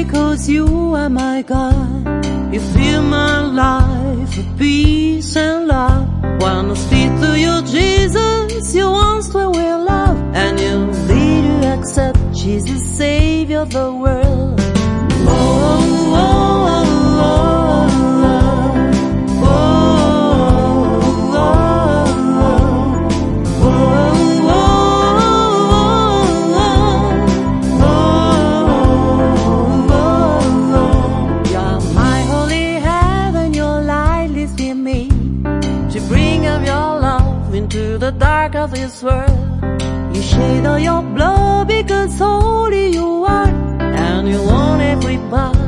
because you are my God. You fill my life with peace and love. When I speak to you, Jesus, you answer with love, and you lead to accept Jesus, Savior of the world. Oh, oh, oh, oh, oh, oh, oh, oh, oh. You're my holy heaven, your light lives with me to bring up your love into the dark of this world. You shed all your blood because holy you are, and you want everybody